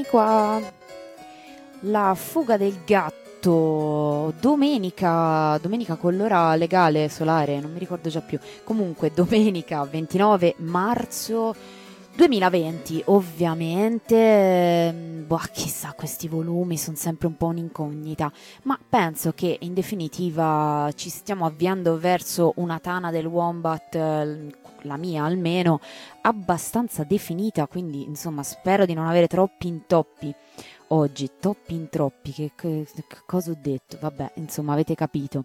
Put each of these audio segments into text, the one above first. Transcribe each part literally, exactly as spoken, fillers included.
qua. La fuga del gatto, domenica, domenica con l'ora legale solare, non mi ricordo già più. Comunque, domenica ventinove marzo duemilaventi, ovviamente. Boh, chissà, questi volumi sono sempre un po' un'incognita, ma penso che in definitiva ci stiamo avviando verso una tana del Wombat, eh, la mia almeno, abbastanza definita, quindi insomma spero di non avere troppi intoppi oggi, toppi introppi, che, che, che cosa ho detto? Vabbè, insomma avete capito.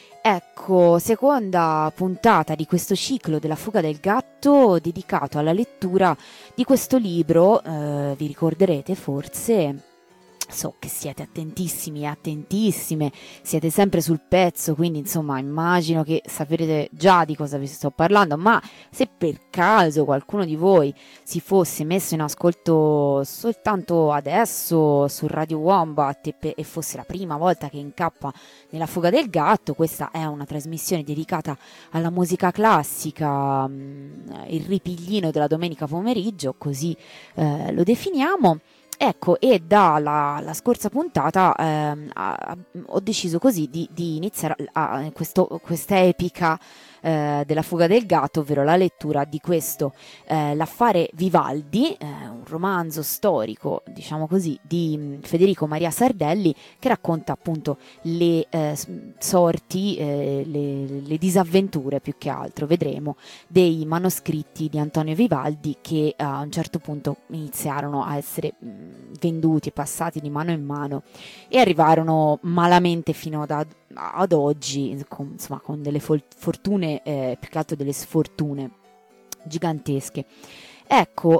Ecco, seconda puntata di questo ciclo della fuga del gatto dedicato alla lettura di questo libro, eh, vi ricorderete forse. So che siete attentissimi e attentissime, siete sempre sul pezzo, quindi insomma immagino che saprete già di cosa vi sto parlando, ma se per caso qualcuno di voi si fosse messo in ascolto soltanto adesso su Radio Wombat e, pe- e fosse la prima volta che incappa nella fuga del gatto, questa è una trasmissione dedicata alla musica classica, mh, il ripiglino della domenica pomeriggio, così eh, lo definiamo. Ecco, e dalla la scorsa puntata ehm, a- a- ho deciso così di, di iniziare a, a- questo, questa epica eh, della fuga del gatto, ovvero la lettura di questo eh, L'affare Vivaldi, eh, un romanzo storico, diciamo così, di mh, Federico Maria Sardelli, che racconta appunto le eh, s- sorti, eh, le, le disavventure più che altro, vedremo, dei manoscritti di Antonio Vivaldi che uh, a un certo punto iniziarono a essere mh, venduti e passati di mano in mano e arrivarono malamente fino ad, ad oggi, con, insomma, con delle fol- fortune, eh, più che altro delle sfortune gigantesche. Ecco,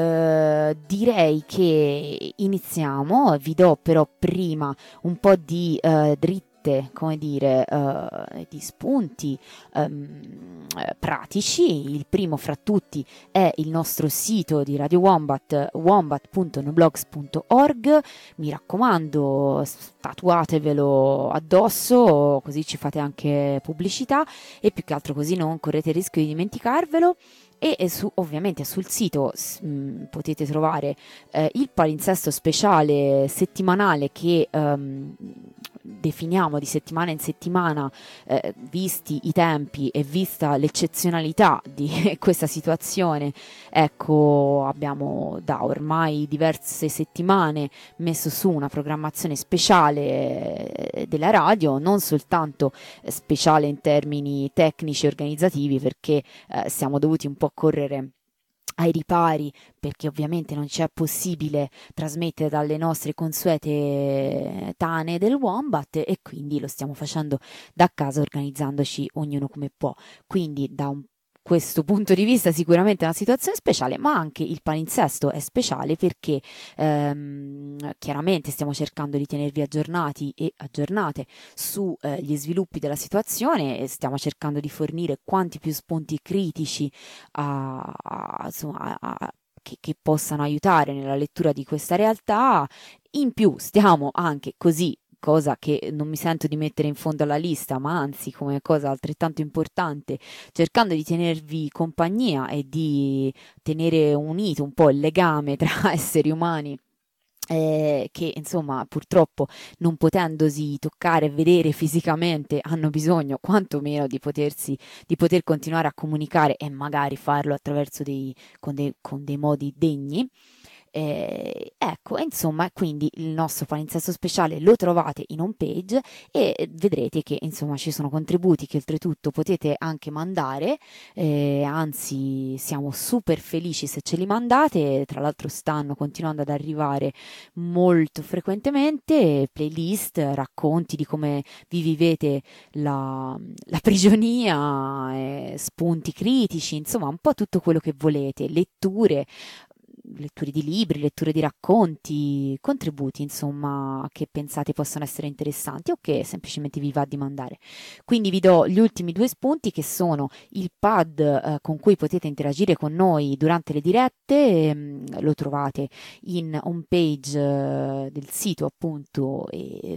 eh, direi che iniziamo, vi do però prima un po' di eh, dritte, come dire, eh, di spunti ehm, eh, pratici. Il primo fra tutti è il nostro sito di Radio Wombat, wombat punto noblogs punto org. Mi raccomando, tatuatevelo addosso, così ci fate anche pubblicità e più che altro così non correte il rischio di dimenticarvelo. E su, ovviamente sul sito mh, potete trovare eh, il palinsesto speciale settimanale che ehm, definiamo di settimana in settimana, eh, visti i tempi e vista l'eccezionalità di questa situazione. Ecco, abbiamo da ormai diverse settimane messo su una programmazione speciale eh, della radio, non soltanto eh, speciale in termini tecnici e organizzativi, perché eh, siamo dovuti un po' correre ai ripari, perché ovviamente non c'è possibile trasmettere dalle nostre consuete tane del Wombat e quindi lo stiamo facendo da casa, organizzandoci ognuno come può. Quindi da un questo punto di vista sicuramente è una situazione speciale, ma anche il palinsesto è speciale perché ehm, chiaramente stiamo cercando di tenervi aggiornati e aggiornate sugli eh, sviluppi della situazione e stiamo cercando di fornire quanti più spunti critici a, a, insomma, a, a, che, che possano aiutare nella lettura di questa realtà. In più stiamo anche così, cosa che non mi sento di mettere in fondo alla lista, ma anzi come cosa altrettanto importante, cercando di tenervi compagnia e di tenere unito un po' il legame tra esseri umani. Eh, che insomma purtroppo non potendosi toccare e vedere fisicamente hanno bisogno quantomeno di potersi di poter continuare a comunicare e magari farlo attraverso dei con dei, con dei modi degni. Eh, ecco, insomma, quindi il nostro palinsesto speciale lo trovate in home page e vedrete che insomma ci sono contributi che oltretutto potete anche mandare, eh, anzi siamo super felici se ce li mandate, tra l'altro stanno continuando ad arrivare molto frequentemente playlist, racconti di come vi vivete la, la prigionia, eh, spunti critici, insomma un po' tutto quello che volete, letture letture di libri, letture di racconti, contributi, insomma, che pensate possano essere interessanti o che semplicemente vi va di mandare. Quindi vi do gli ultimi due spunti che sono il pad eh, con cui potete interagire con noi durante le dirette, ehm, lo trovate in home page eh, del sito appunto e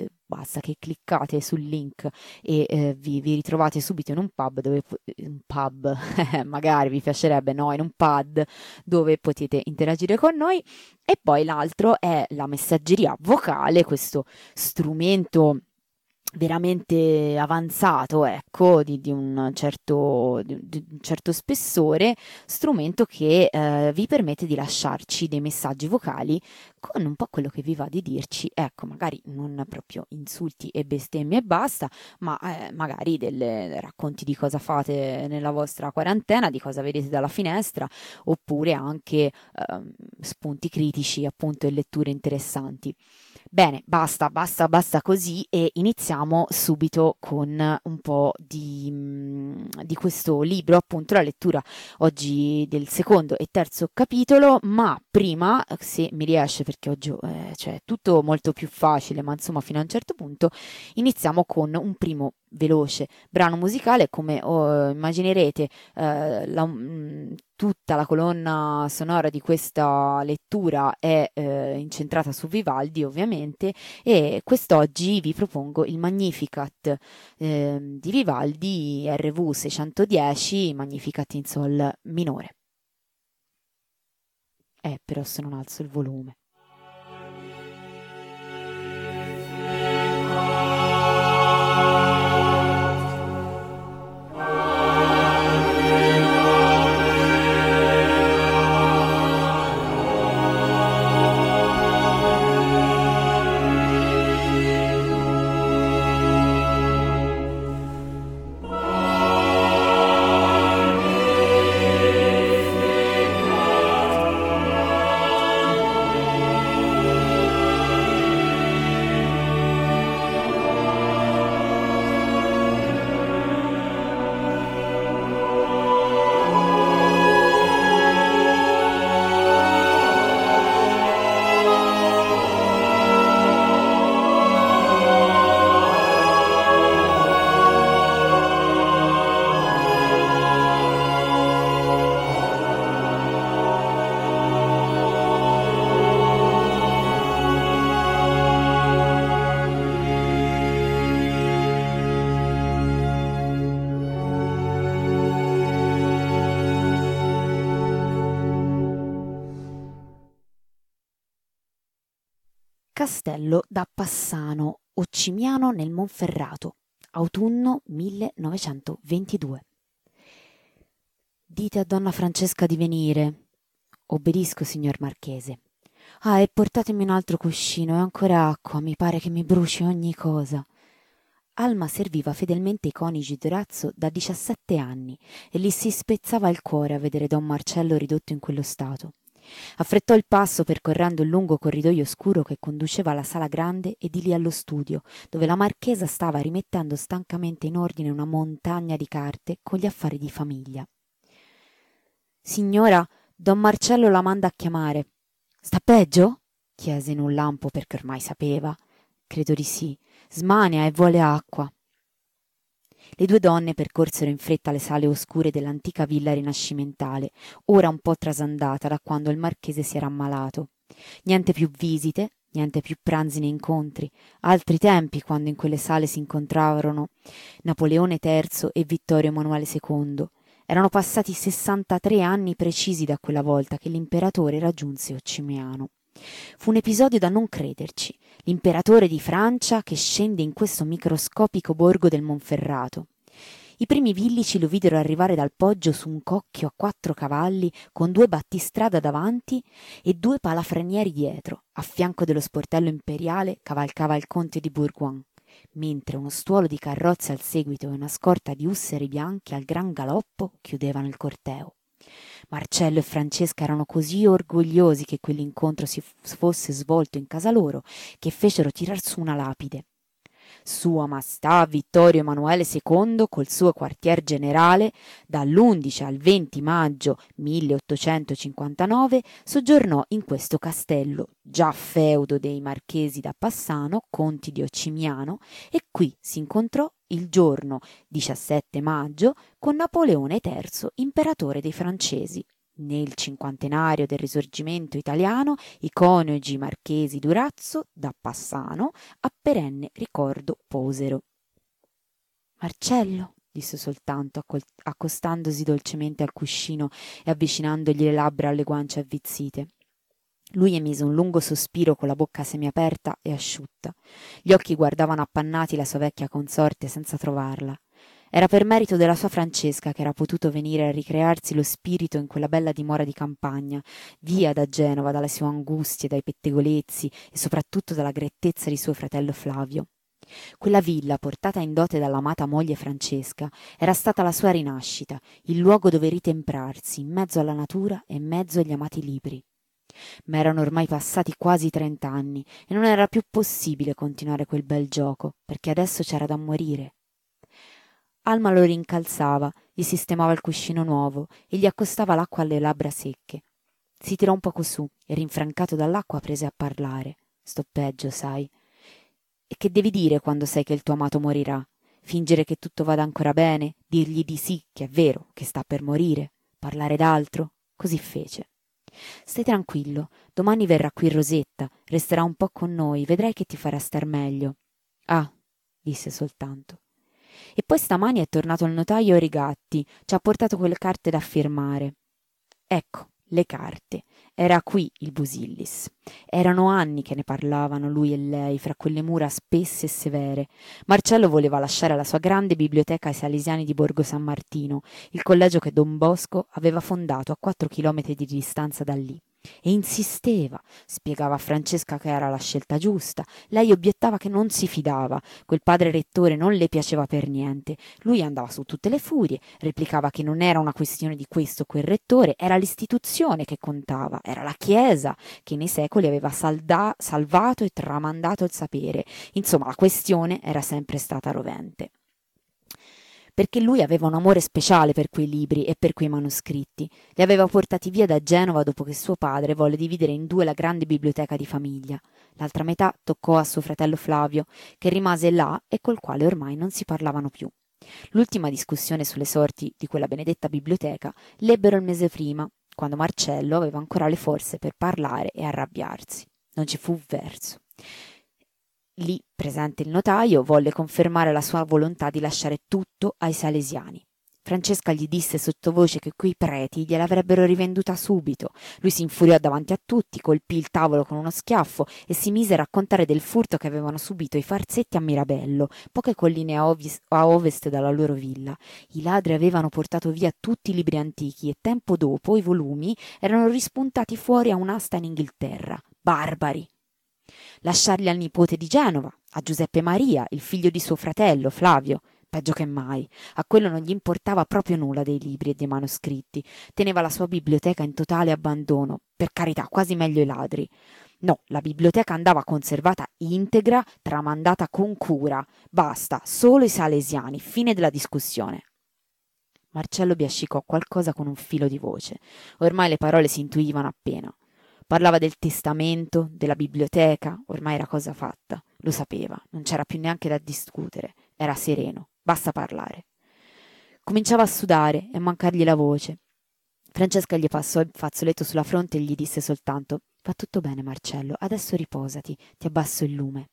basta che cliccate sul link e eh, vi, vi ritrovate subito in un pub dove po- un pub, magari vi piacerebbe, no, in un pad dove potete interagire con noi. E poi l'altro è la messaggeria vocale, questo strumento veramente avanzato, ecco, di, di un certo, di, di un certo spessore, strumento che eh, vi permette di lasciarci dei messaggi vocali con un po' quello che vi va di dirci, ecco, magari non proprio insulti e bestemmie e basta, ma eh, magari delle racconti di cosa fate nella vostra quarantena, di cosa vedete dalla finestra, oppure anche ehm, spunti critici, appunto, e letture interessanti. Bene, basta, basta, basta così e iniziamo subito con un po' di, mm, di questo libro, appunto la lettura oggi del secondo e terzo capitolo, ma prima, se mi riesce, perché oggi eh, cioè, è tutto molto più facile, ma insomma fino a un certo punto, iniziamo con un primo veloce brano musicale, come oh, immaginerete eh, la, mh, tutta la colonna sonora di questa lettura è eh, incentrata su Vivaldi, ovviamente, e quest'oggi vi propongo il Magnificat eh, di Vivaldi, R V seicentodieci, Magnificat in sol minore. Eh, però se non alzo il volume. Castello da Passano, Occimiano nel Monferrato, autunno millenovecentoventidue. Dite a donna Francesca di venire. Obbedisco, signor Marchese. Ah, e portatemi un altro cuscino e ancora acqua, mi pare che mi bruci ogni cosa. Alma serviva fedelmente i coniugi d'Orazio da diciassette anni e gli si spezzava il cuore a vedere don Marcello ridotto in quello stato. Affrettò il passo percorrendo il lungo corridoio scuro che conduceva alla sala grande e di lì allo studio, dove la marchesa stava rimettendo stancamente in ordine una montagna di carte con gli affari di famiglia. Signora, don Marcello la manda a chiamare. Sta peggio? Chiese in un lampo, perché ormai sapeva. Credo di sì. Smania e vuole acqua. Le due donne percorsero in fretta le sale oscure dell'antica villa rinascimentale, ora un po' trasandata da quando il marchese si era ammalato. Niente più visite, niente più pranzi né incontri, altri tempi quando in quelle sale si incontrarono Napoleone terzo e Vittorio Emanuele secondo. Erano passati sessantatré anni precisi da quella volta che l'imperatore raggiunse Occimiano. Fu un episodio da non crederci, l'imperatore di Francia che scende in questo microscopico borgo del Monferrato. I primi villici lo videro arrivare dal poggio su un cocchio a quattro cavalli con due battistrada davanti e due palafrenieri dietro. A fianco dello sportello imperiale cavalcava il conte di Bourgoin, mentre uno stuolo di carrozze al seguito e una scorta di usseri bianchi al gran galoppo chiudevano il corteo. Marcello e Francesca erano così orgogliosi che quell'incontro si fosse svolto in casa loro che fecero tirar su una lapide. Sua Maestà Vittorio Emanuele secondo col suo quartier generale dall'undici al venti maggio milleottocentocinquantanove soggiornò in questo castello, già feudo dei marchesi da Passano, conti di Occimiano, e qui si incontrò il giorno diciassette maggio con Napoleone terzo, imperatore dei francesi. nel cinquantenario del Risorgimento italiano, i coniugi marchesi Durazzo da Passano a perenne ricordo posero. «Marcello», disse soltanto, accol- accostandosi dolcemente al cuscino e avvicinandogli le labbra alle guance avvizzite. Lui emise un lungo sospiro con la bocca semiaperta e asciutta. Gli occhi guardavano appannati la sua vecchia consorte senza trovarla. Era per merito della sua Francesca che era potuto venire a ricrearsi lo spirito in quella bella dimora di campagna, via da Genova, dalle sue angustie, dai pettegolezzi e soprattutto dalla grettezza di suo fratello Flavio. Quella villa, portata in dote dall'amata moglie Francesca, era stata la sua rinascita, il luogo dove ritemprarsi, in mezzo alla natura e in mezzo agli amati libri. Ma erano ormai passati quasi trent'anni e non era più possibile continuare quel bel gioco, perché adesso c'era da morire. Alma lo rincalzava, gli sistemava il cuscino nuovo e gli accostava l'acqua alle labbra secche. Si tirò un poco su e, rinfrancato dall'acqua, prese a parlare. «Sto peggio, sai. E che devi dire quando sai che il tuo amato morirà? Fingere che tutto vada ancora bene? Dirgli di sì, che è vero, che sta per morire? Parlare d'altro?» Così fece. «Stai tranquillo, domani verrà qui Rosetta, resterà un po' con noi, vedrai che ti farà star meglio». «Ah», disse soltanto. E poi stamani è tornato il notaio Rigatti, ci ha portato quelle carte da firmare. Ecco, le carte. Era qui il Busillis. Erano anni che ne parlavano lui e lei, fra quelle mura spesse e severe. Marcello voleva lasciare la sua grande biblioteca ai Salesiani di Borgo San Martino, il collegio che Don Bosco aveva fondato a quattro chilometri di distanza da lì. E insisteva, spiegava a Francesca che era la scelta giusta. Lei obiettava che non si fidava, quel padre rettore non le piaceva per niente. Lui andava su tutte le furie, replicava che non era una questione di questo o quel rettore, era l'istituzione che contava, era la Chiesa che nei secoli aveva salda- salvato e tramandato il sapere. Insomma, la questione era sempre stata rovente. Perché lui aveva un amore speciale per quei libri e per quei manoscritti. Li aveva portati via da Genova dopo che suo padre volle dividere in due la grande biblioteca di famiglia. L'altra metà toccò a suo fratello Flavio, che rimase là e col quale ormai non si parlavano più. L'ultima discussione sulle sorti di quella benedetta biblioteca l'ebbero il mese prima, quando Marcello aveva ancora le forze per parlare e arrabbiarsi. Non ci fu verso. Lì, presente il notaio, volle confermare la sua volontà di lasciare tutto ai Salesiani. Francesca gli disse sottovoce che quei preti gliel'avrebbero rivenduta subito. Lui si infuriò davanti a tutti, colpì il tavolo con uno schiaffo e si mise a raccontare del furto che avevano subito i farzetti a Mirabello, poche colline a, ovis- a ovest dalla loro villa. I ladri avevano portato via tutti i libri antichi e tempo dopo i volumi erano rispuntati fuori a un'asta in Inghilterra. Barbari! Lasciarli al nipote di Genova, a Giuseppe Maria, il figlio di suo fratello, Flavio. Peggio che mai. A quello non gli importava proprio nulla dei libri e dei manoscritti. Teneva la sua biblioteca in totale abbandono. Per carità, quasi meglio i ladri. No, la biblioteca andava conservata integra, tramandata con cura. Basta, solo i Salesiani. Fine della discussione. Marcello biascicò qualcosa con un filo di voce. Ormai le parole si intuivano appena. Parlava del testamento, della biblioteca, ormai era cosa fatta. Lo sapeva, non c'era più neanche da discutere. Era sereno, basta parlare. Cominciava a sudare e a mancargli la voce. Francesca gli passò il fazzoletto sulla fronte e gli disse soltanto: «Va tutto bene, Marcello, adesso riposati, ti abbasso il lume».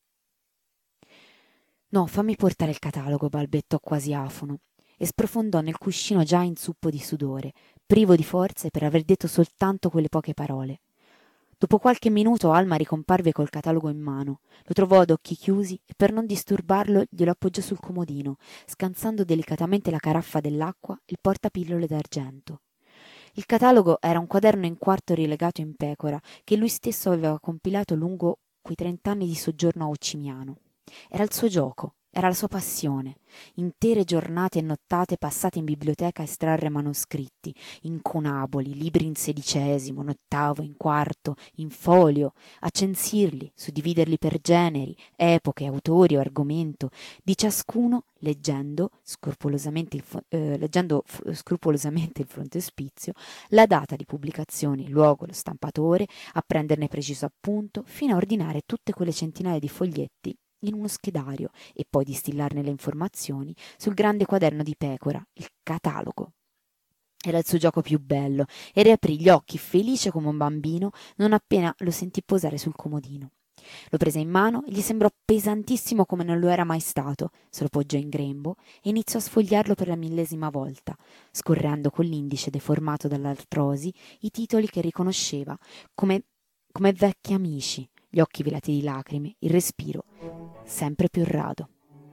«No, fammi portare il catalogo», balbettò quasi afono, e sprofondò nel cuscino già in zuppo di sudore, privo di forze per aver detto soltanto quelle poche parole. Dopo qualche minuto Alma ricomparve col catalogo in mano, lo trovò ad occhi chiusi e per non disturbarlo glielo appoggiò sul comodino, scansando delicatamente la caraffa dell'acqua e il portapillole d'argento. Il catalogo era un quaderno in quarto rilegato in pecora che lui stesso aveva compilato lungo quei trent'anni di soggiorno a Ocimiano. Era il suo gioco, era la sua passione. Intere giornate e nottate passate in biblioteca a estrarre manoscritti, incunaboli, libri in sedicesimo, in ottavo, in quarto, in folio, a censirli, suddividerli per generi, epoche, autori o argomento, di ciascuno leggendo scrupolosamente il, fo- eh, leggendo f- scrupolosamente il frontespizio, la data di pubblicazione, il luogo, lo stampatore, a prenderne preciso appunto, fino a ordinare tutte quelle centinaia di foglietti in uno schedario e poi distillarne le informazioni sul grande quaderno di pecora, il catalogo. Era il suo gioco più bello e riaprì gli occhi felice come un bambino non appena lo sentì posare sul comodino. Lo prese in mano e gli sembrò pesantissimo come non lo era mai stato, se lo poggiò in grembo e iniziò a sfogliarlo per la millesima volta, scorrendo con l'indice deformato dall'artrosi i titoli che riconosceva come, come vecchi amici, gli occhi velati di lacrime, il respiro sempre più rado.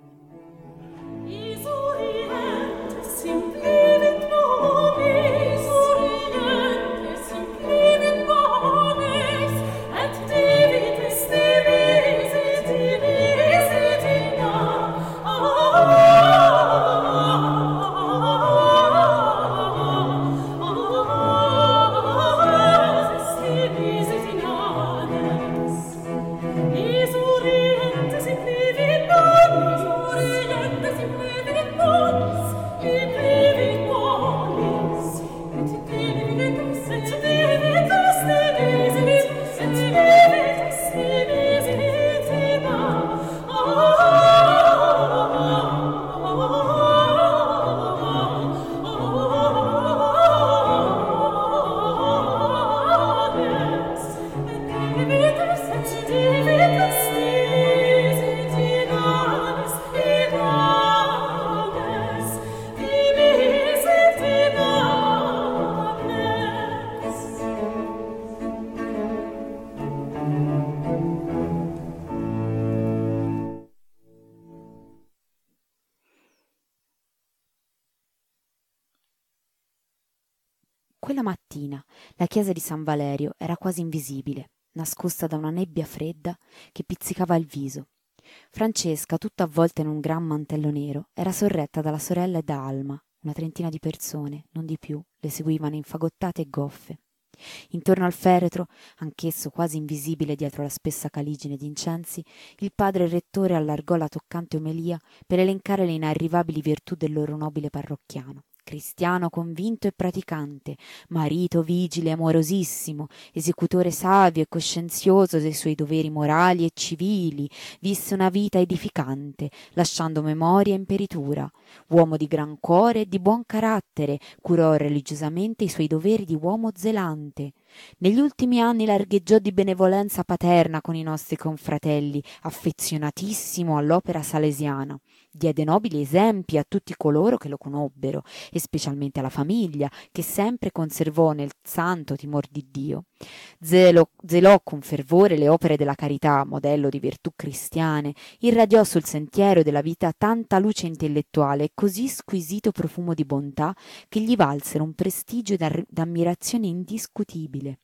Quella mattina la chiesa di San Valerio era quasi invisibile, nascosta da una nebbia fredda che pizzicava il viso. Francesca, tutta avvolta in un gran mantello nero, era sorretta dalla sorella e da Alma. Una trentina di persone, non di più, le seguivano infagottate e goffe. Intorno al feretro, anch'esso quasi invisibile dietro la spessa caligine d'incensi, il padre rettore allargò la toccante omelia per elencare le inarrivabili virtù del loro nobile parrocchiano. Cristiano convinto e praticante, marito vigile e amorosissimo, esecutore savio e coscienzioso dei suoi doveri morali e civili, visse una vita edificante, lasciando memoria e imperitura. Uomo di gran cuore e di buon carattere, curò religiosamente i suoi doveri di uomo zelante. Negli ultimi anni largheggiò di benevolenza paterna con i nostri confratelli, affezionatissimo all'opera salesiana. Diede nobili esempi a tutti coloro che lo conobbero, e specialmente alla famiglia, che sempre conservò nel santo timor di Dio. Zelo, zelò con fervore le opere della carità, modello di virtù cristiane, irradiò sul sentiero della vita tanta luce intellettuale e così squisito profumo di bontà che gli valsero un prestigio d'ammirazione indiscutibile.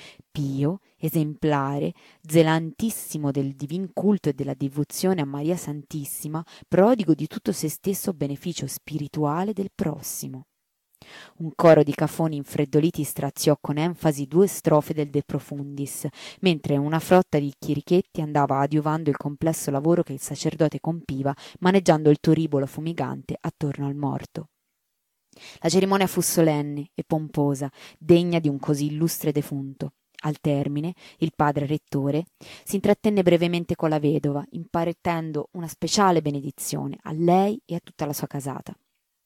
Pio, esemplare, zelantissimo del divin culto e della devozione a Maria Santissima, prodigo di tutto se stesso a beneficio spirituale del prossimo. Un coro di cafoni infreddoliti straziò con enfasi due strofe del De Profundis, mentre una flotta di chierichetti andava adiuvando il complesso lavoro che il sacerdote compiva, maneggiando il turibolo fumigante attorno al morto. La cerimonia fu solenne e pomposa, degna di un così illustre defunto. Al termine, il padre rettore si intrattenne brevemente con la vedova, impartendo una speciale benedizione a lei e a tutta la sua casata.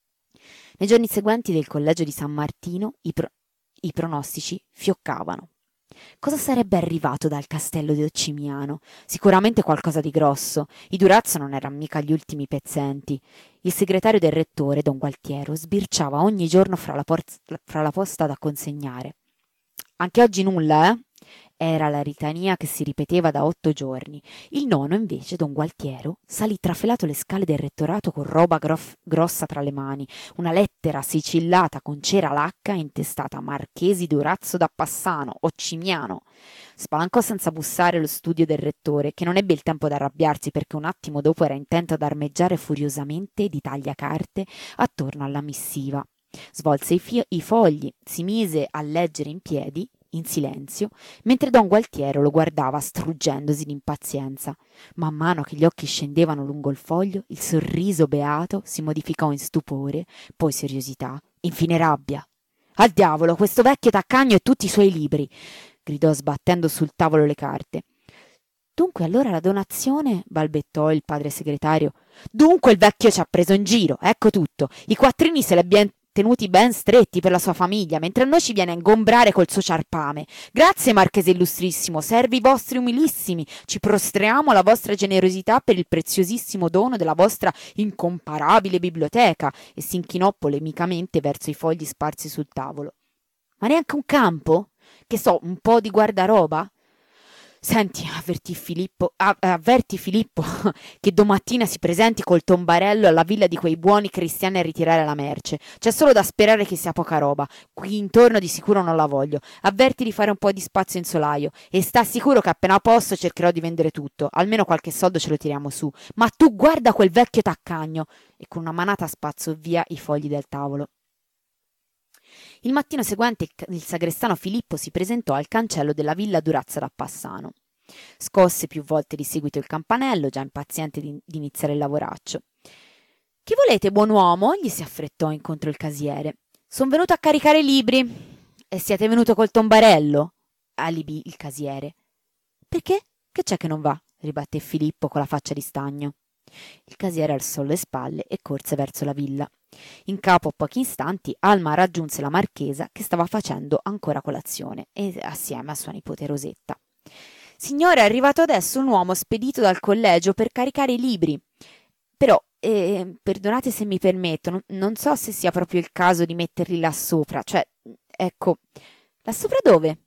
Nei giorni seguenti del collegio di San Martino i, pro- i pronostici fioccavano. Cosa sarebbe arrivato dal castello di Occimiano? Sicuramente qualcosa di grosso. I Durazzo non erano mica gli ultimi pezzenti. Il segretario del rettore, don Gualtiero, sbirciava ogni giorno fra la, por- fra la posta da consegnare. Anche oggi nulla, eh? Era la litania che si ripeteva da otto giorni. Il nono, invece, don Gualtiero, salì trafelato le scale del rettorato con roba groff- grossa tra le mani, una lettera sicillata con cera lacca intestata Marchesi Durazzo da Passano, Occimiano. Spalancò senza bussare lo studio del rettore, che non ebbe il tempo d'arrabbiarsi perché un attimo dopo era intento ad armeggiare furiosamente di tagliacarte attorno alla missiva. Svolse i, fi- i fogli, si mise a leggere in piedi, in silenzio, mentre don Gualtiero lo guardava struggendosi d'impazienza. Man mano che gli occhi scendevano lungo il foglio, il sorriso beato si modificò in stupore, poi seriosità, infine rabbia. «Al diavolo, questo vecchio taccagno e tutti i suoi libri!» gridò sbattendo sul tavolo le carte. «Dunque allora la donazione?» balbettò il padre segretario. «Dunque il vecchio ci ha preso in giro, ecco tutto. I quattrini se li abbia tenuti ben stretti per la sua famiglia, mentre a noi ci viene a ingombrare col suo ciarpame. Grazie, Marchese illustrissimo, servi vostri umilissimi, ci prostriamo alla vostra generosità per il preziosissimo dono della vostra incomparabile biblioteca, e si inchinò polemicamente verso i fogli sparsi sul tavolo. Ma neanche un campo? Che so, un po' di guardaroba? Senti, avvertì Filippo, avverti Filippo che domattina si presenti col tombarello alla villa di quei buoni cristiani a ritirare la merce. C'è solo da sperare che sia poca roba. Qui intorno di sicuro non la voglio. Avverti di fare un po' di spazio in solaio e sta sicuro che appena posso cercherò di vendere tutto. Almeno qualche soldo ce lo tiriamo su. Ma tu guarda quel vecchio taccagno! E con una manata spazzò via i fogli del tavolo. Il mattino seguente il sagrestano Filippo si presentò al cancello della villa Durazza d'Appassano. Scosse più volte di seguito il campanello, già impaziente di, di iniziare il lavoraccio. «Chi volete, buon uomo?» gli si affrettò incontro il casiere. «Son venuto a caricare i libri». «E siete venuto col tombarello?» alibì il casiere. «Perché? Che c'è che non va?» ribatté Filippo con la faccia di stagno. Il casiere alzò le spalle e corse verso la villa. In capo a pochi istanti Alma raggiunse la marchesa che stava facendo ancora colazione e assieme a sua nipote Rosetta. «Signora, è arrivato adesso un uomo spedito dal collegio per caricare i libri. Però, eh, perdonate se mi permetto, non, non so se sia proprio il caso di metterli là sopra. Cioè, ecco, là sopra dove?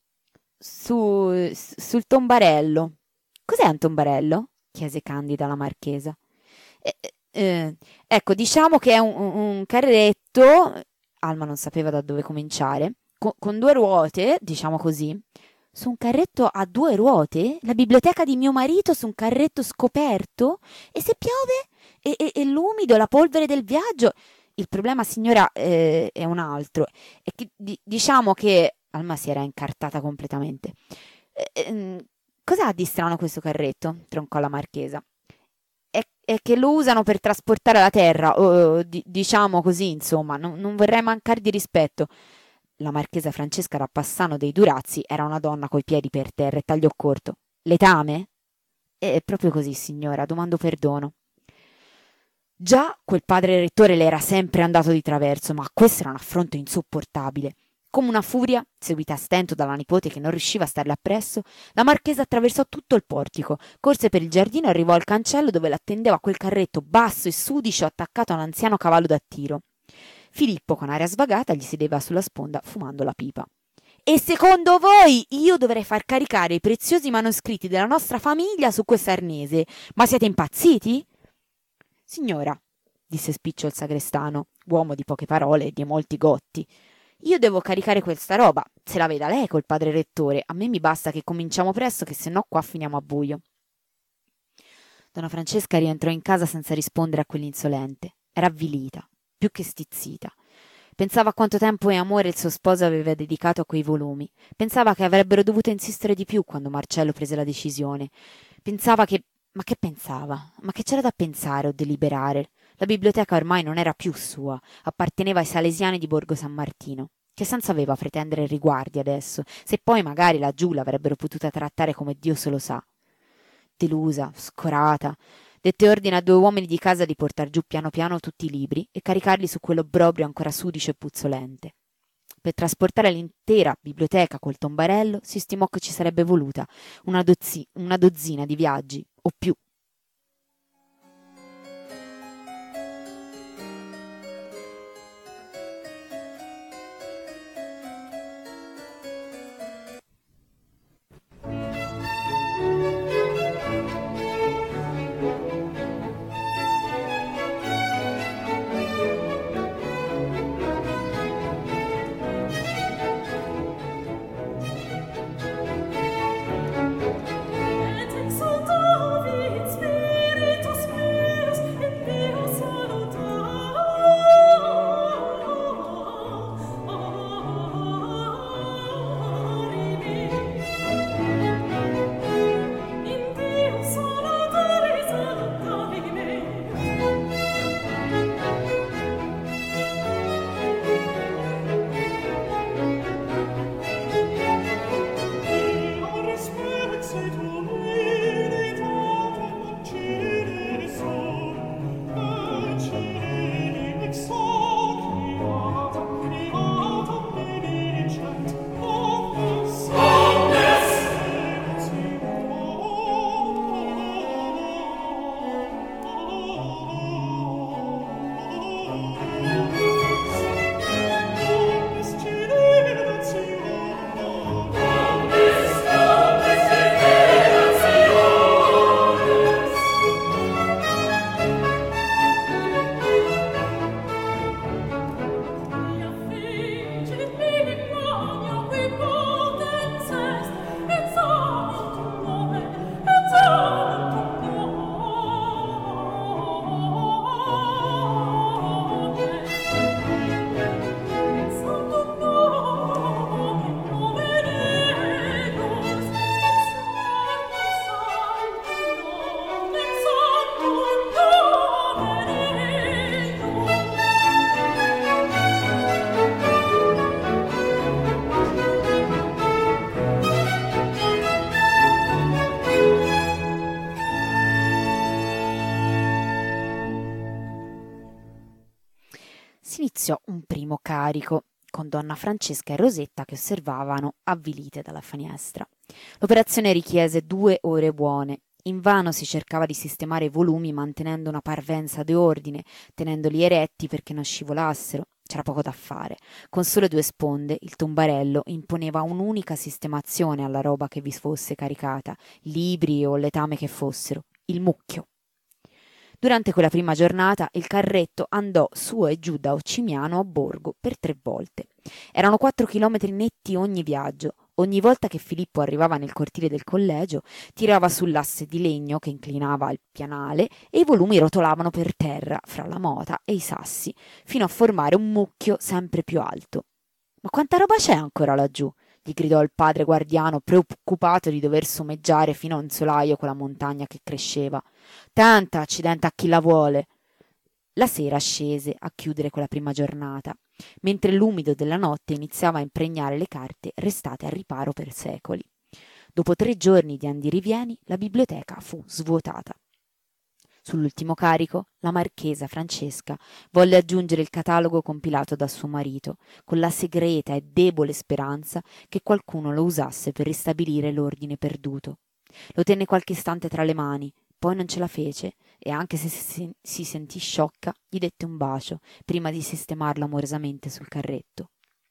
Su, sul tombarello». «Cos'è un tombarello?» chiese Candida la marchesa. Eh, eh, ecco, diciamo che è un, un carretto, Alma non sapeva da dove cominciare, con, con due ruote, diciamo così. «Su un carretto a due ruote? La biblioteca di mio marito su un carretto scoperto? E se piove? E, e, e l'umido, la polvere del viaggio?» «Il problema, signora, eh, è un altro. È che, di, diciamo che...» Alma si era incartata completamente. Eh, eh, «Cos'ha di strano questo carretto?» troncò la marchesa. «È che lo usano per trasportare la terra, o di, diciamo così, insomma, non, non vorrei mancare di rispetto». La marchesa Francesca D'Appassano dei Durazzi era una donna coi piedi per terra e tagliò corto. «Letame?» «È proprio così, signora, domando perdono». Già quel padre rettore le era sempre andato di traverso, ma questo era un affronto insopportabile. Come una furia, seguita a stento dalla nipote che non riusciva a starle appresso, la marchesa attraversò tutto il portico, corse per il giardino e arrivò al cancello dove l'attendeva quel carretto basso e sudicio attaccato a un anziano cavallo da tiro. Filippo, con aria svagata, gli sedeva sulla sponda fumando la pipa. «E secondo voi io dovrei far caricare i preziosi manoscritti della nostra famiglia su questo arnese? Ma siete impazziti?» «Signora», disse spiccio il sagrestano, uomo di poche parole e di molti gotti, «io devo caricare questa roba, se la veda lei col padre rettore, a me mi basta che cominciamo presto, che se no qua finiamo a buio». Donna Francesca rientrò in casa senza rispondere a quell'insolente. Era avvilita, più che stizzita. Pensava a quanto tempo e amore il suo sposo aveva dedicato a quei volumi. Pensava che avrebbero dovuto insistere di più quando Marcello prese la decisione. Pensava che... Ma che pensava? Ma che c'era da pensare o deliberare? La biblioteca ormai non era più sua, apparteneva ai salesiani di Borgo San Martino. Che senso aveva pretendere riguardi adesso, se poi magari laggiù l'avrebbero potuta trattare come Dio se lo sa? Delusa, scorata, dette ordine a due uomini di casa di portar giù piano piano tutti i libri e caricarli su quell'obbrobrio ancora sudicio e puzzolente. Per trasportare l'intera biblioteca col tombarello si stimò che ci sarebbe voluta una, dozzi- una dozzina di viaggi o più. Si iniziò un primo carico, con donna Francesca e Rosetta che osservavano avvilite dalla finestra. L'operazione richiese due ore buone. Invano si cercava di sistemare i volumi mantenendo una parvenza di ordine, tenendoli eretti perché non scivolassero. C'era poco da fare. Con sole due sponde, il tombarello imponeva un'unica sistemazione alla roba che vi fosse caricata, libri o letame che fossero, il mucchio. Durante quella prima giornata il carretto andò su e giù da Ocimiano a Borgo per tre volte. Erano quattro chilometri netti ogni viaggio. Ogni volta che Filippo arrivava nel cortile del collegio, tirava sull'asse di legno che inclinava al pianale e i volumi rotolavano per terra, fra la mota e i sassi, fino a formare un mucchio sempre più alto. «Ma quanta roba c'è ancora laggiù?» gli gridò il padre guardiano, preoccupato di dover sommeggiare fino a un solaio quella montagna che cresceva. «Tanta, accidente a chi la vuole!» La sera scese a chiudere quella prima giornata, mentre l'umido della notte iniziava a impregnare le carte restate a riparo per secoli. Dopo tre giorni di andirivieni, la biblioteca fu svuotata. Sull'ultimo carico, la marchesa Francesca volle aggiungere il catalogo compilato da suo marito, con la segreta e debole speranza che qualcuno lo usasse per ristabilire l'ordine perduto. Lo tenne qualche istante tra le mani, poi non ce la fece e, anche se si, si sentì sciocca, gli dette un bacio prima di sistemarlo amorosamente sul carretto.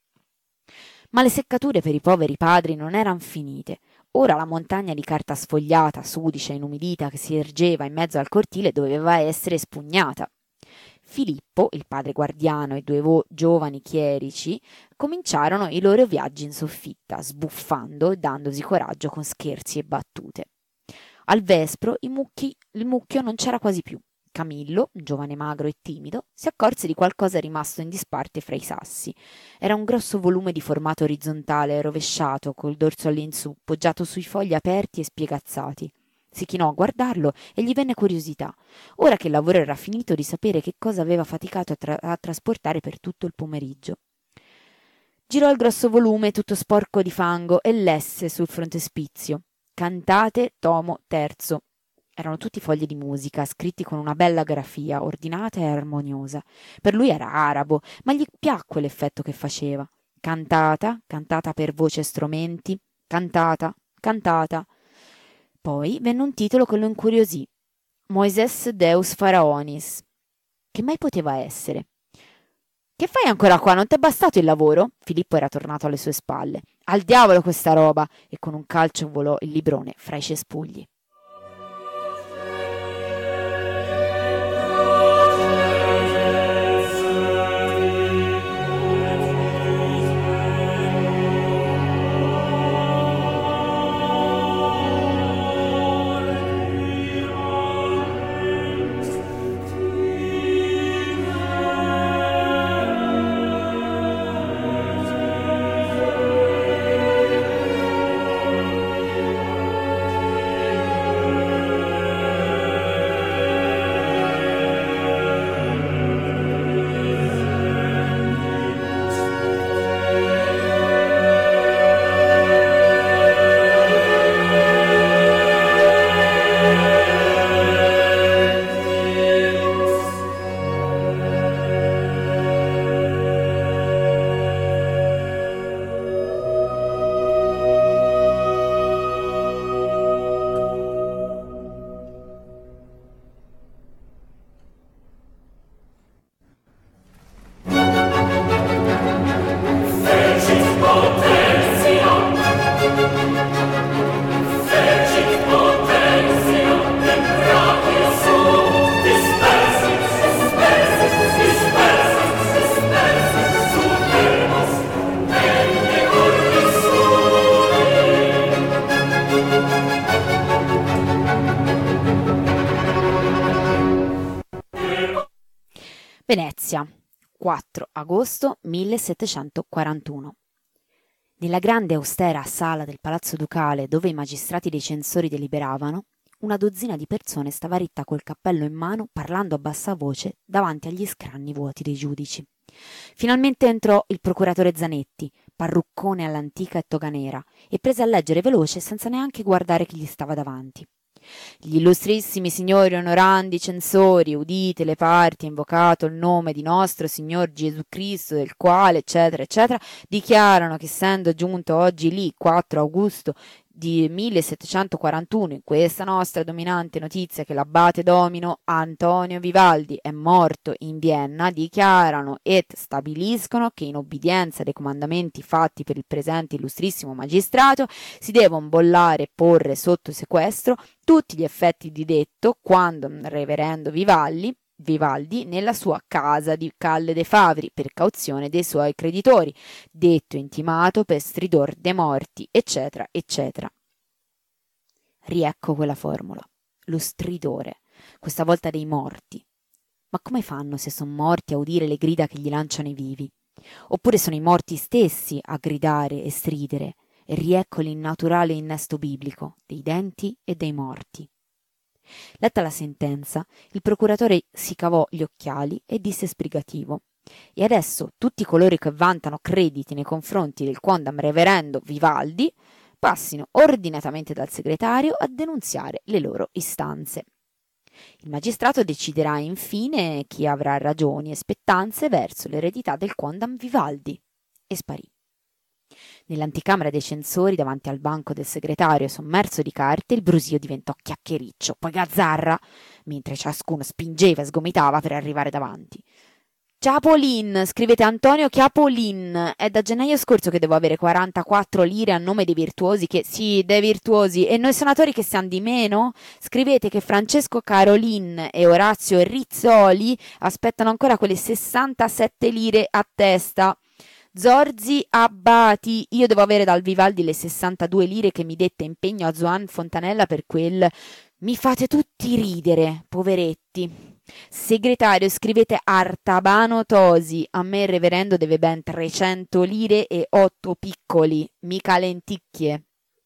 Ma le seccature per i poveri padri non eran finite. Ora la montagna di carta sfogliata, sudicia e inumidita che si ergeva in mezzo al cortile doveva essere espugnata. Filippo, il padre guardiano e due vo- giovani chierici cominciarono i loro viaggi in soffitta, sbuffando e dandosi coraggio con scherzi e battute. Al vespro i mucchi, il mucchio non c'era quasi più. Camillo, un giovane magro e timido, si accorse di qualcosa rimasto in disparte fra i sassi. Era un grosso volume di formato orizzontale, rovesciato, col dorso all'insù, poggiato sui fogli aperti e spiegazzati. Si chinò a guardarlo e gli venne curiosità, ora che il lavoro era finito, di sapere che cosa aveva faticato a, tra- a trasportare per tutto il pomeriggio. Girò il grosso volume, tutto sporco di fango, e lesse sul frontespizio: «Cantate, tomo terzo». Erano tutti fogli di musica, scritti con una bella grafia, ordinata e armoniosa. Per lui era arabo, ma gli piacque l'effetto che faceva. Cantata, cantata per voce e strumenti, cantata, cantata. Poi venne un titolo che lo incuriosì: Moises Deus Faraonis. Che mai poteva essere? «Che fai ancora qua? Non t'è bastato il lavoro?» Filippo era tornato alle sue spalle. «Al diavolo questa roba!» E con un calcio volò il librone fra i cespugli. Venezia, quattro agosto millesettecentoquarantuno. Nella grande e austera sala del Palazzo Ducale, dove i magistrati dei censori deliberavano, una dozzina di persone stava ritta col cappello in mano, parlando a bassa voce davanti agli scranni vuoti dei giudici. Finalmente entrò il procuratore Zanetti, parruccone all'antica e toga nera, e prese a leggere veloce senza neanche guardare chi gli stava davanti. Gli illustrissimi signori onorandi censori, udite le parti, invocato il nome di nostro Signor Gesù Cristo, del quale, eccetera, eccetera, dichiarano che essendo giunto oggi lì, quattro Augusto di millesettecentoquarantuno, in questa nostra dominante notizia che l'abate domino Antonio Vivaldi è morto in Vienna, dichiarano et stabiliscono che in obbedienza dei comandamenti fatti per il presente illustrissimo magistrato si devono bollare e porre sotto sequestro tutti gli effetti di detto quando reverendo Vivaldi Vivaldi nella sua casa di Calle de' Favri per cauzione dei suoi creditori, detto intimato per stridor de morti, eccetera, eccetera. Riecco quella formula, lo stridore, questa volta dei morti. Ma come fanno se sono morti a udire le grida che gli lanciano i vivi? Oppure sono i morti stessi a gridare e stridere? E riecco l'innaturale innesto biblico dei denti e dei morti. Letta la sentenza, il procuratore si cavò gli occhiali e disse sbrigativo: e adesso tutti coloro che vantano crediti nei confronti del quondam reverendo Vivaldi passino ordinatamente dal segretario a denunziare le loro istanze. Il magistrato deciderà infine chi avrà ragioni e spettanze verso l'eredità del quondam Vivaldi. E sparì. Nell'anticamera dei censori, davanti al banco del segretario sommerso di carte, il brusio diventò chiacchiericcio, poi gazzarra, mentre ciascuno spingeva e sgomitava per arrivare davanti. Chiapolin, scrivete Antonio Chiapolin, è da gennaio scorso che devo avere quarantaquattro lire a nome dei virtuosi che... Sì, dei virtuosi, e noi senatori che siamo di meno? Scrivete che Francesco Carolin e Orazio Rizzoli aspettano ancora quelle sessantasette lire a testa. Zorzi Abbati, io devo avere dal Vivaldi le sessantadue lire che mi dette impegno a Zoan Fontanella per quel... Mi fate tutti ridere, poveretti. Segretario, scrivete Artabano Tosi, a me il reverendo deve ben trecento lire e otto piccoli, mica lenticchie.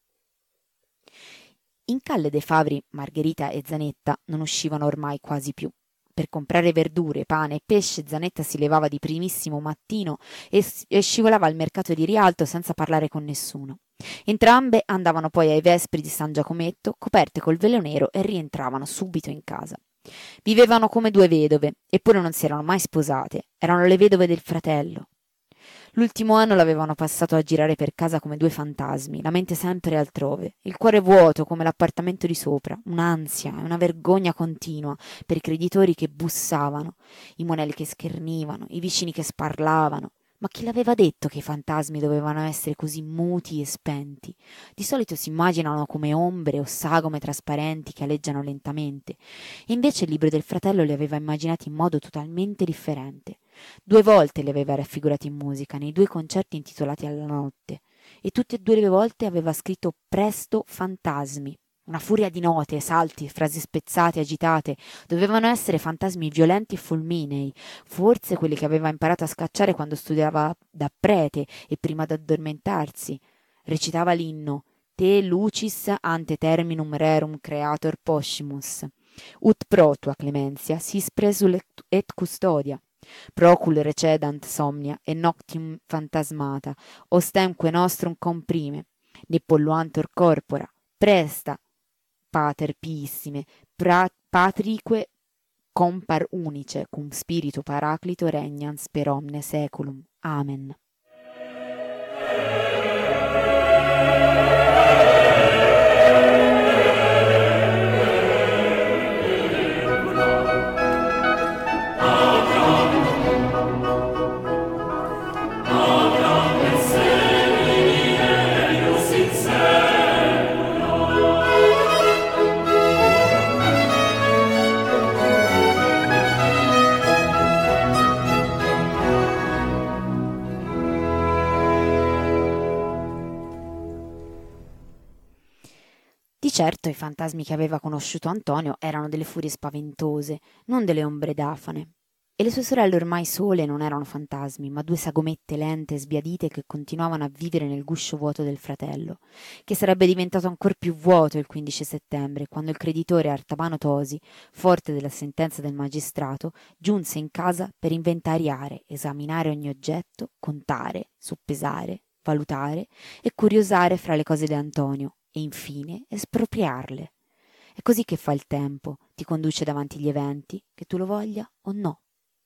In Calle de' Favri, Margherita e Zanetta non uscivano ormai quasi più. Per comprare verdure, pane e pesce Zanetta si levava di primissimo mattino e, e scivolava al mercato di Rialto senza parlare con nessuno. Entrambe andavano poi ai vespri di San Giacometto, coperte col velo nero, e rientravano subito in casa. Vivevano come due vedove, eppure non si erano mai sposate, erano le vedove del fratello. L'ultimo anno l'avevano passato a girare per casa come due fantasmi, la mente sempre altrove, il cuore vuoto come l'appartamento di sopra, un'ansia e una vergogna continua per i creditori che bussavano, i monelli che schernivano, i vicini che sparlavano. Ma chi l'aveva detto che i fantasmi dovevano essere così muti e spenti? Di solito si immaginano come ombre o sagome trasparenti che aleggiano lentamente, e invece il libro del fratello li aveva immaginati in modo totalmente differente. Due volte li aveva raffigurati in musica, nei due concerti intitolati alla notte, e tutte e due le volte aveva scritto presto fantasmi. Una furia di note, salti, frasi spezzate, agitate. Dovevano essere fantasmi violenti e fulminei, forse quelli che aveva imparato a scacciare quando studiava da prete e prima d'addormentarsi. Recitava l'inno Te lucis ante terminum rerum creator poscimus. Ut pro tua clementia sis presul et custodia. Procul recedant somnia e noctium phantasmata, ostemque nostrum comprime, ne polluantur corpora, presta, pater piissime, pra, patrique compar unice, cum spiritu paraclito regnans per omne seculum. Amen. Di certo i fantasmi che aveva conosciuto Antonio erano delle furie spaventose, non delle ombre d'afane. E le sue sorelle ormai sole non erano fantasmi, ma due sagomette lente e sbiadite che continuavano a vivere nel guscio vuoto del fratello, che sarebbe diventato ancor più vuoto il quindici settembre, quando il creditore Artabano Tosi, forte della sentenza del magistrato, giunse in casa per inventariare, esaminare ogni oggetto, contare, soppesare, valutare e curiosare fra le cose di Antonio, e infine espropriarle. È così che fa il tempo, ti conduce davanti gli eventi, che tu lo voglia o no.